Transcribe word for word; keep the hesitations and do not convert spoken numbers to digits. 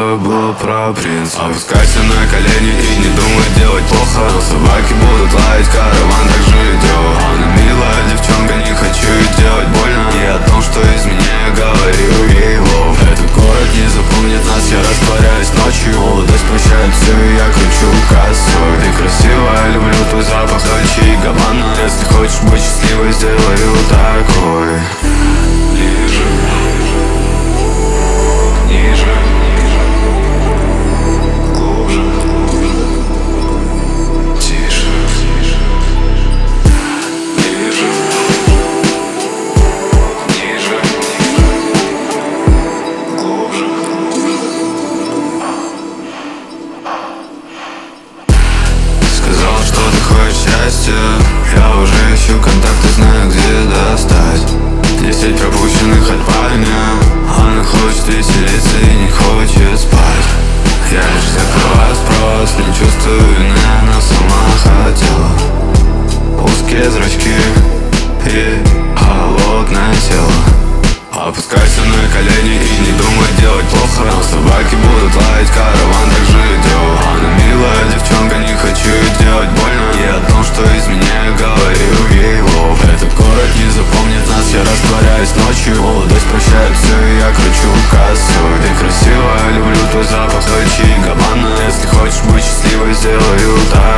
забыл про принца. Опускайся на колени и не думай делать плохо. Но собаки будут лаять, караван также идет. Она милая девчонка, не хочу ей делать больно. И о том, что из меня я говорю ей лов. Этот город не запомнит нас, я растворяюсь ночью. Молодость прощает все, и я кручу косой. Ты красивая, люблю твой запах Дольче и Габбана. Если хочешь быть счастливой, сделаю такой. Ближе, ниже, глубже, тише, ближе, ниже, глубже. Сказала, что ты хочешь счастья. Я уже ищу контакты, знаю, где достать. Десять пропущенных от парня. Она хочет веселиться и не хочет спать. Я лишь закрываю спрос, не чувствую вины, она сама хотела. Узкие зрачки и холодное тело. Опускайся на колени и не думай делать плохо. Но собаки будут лаять, караван также идет. Она милая девчонка, не хочу ей делать больно. И о том, что из меня я говорю ей лов. Этот город не запомнит нас, я растворяюсь ночью. Молодость прощает все, и я кручу косой. Ты красивая, люблю твой запах Дольче и Габбана. Если хочешь быть счастливой, сделаю так.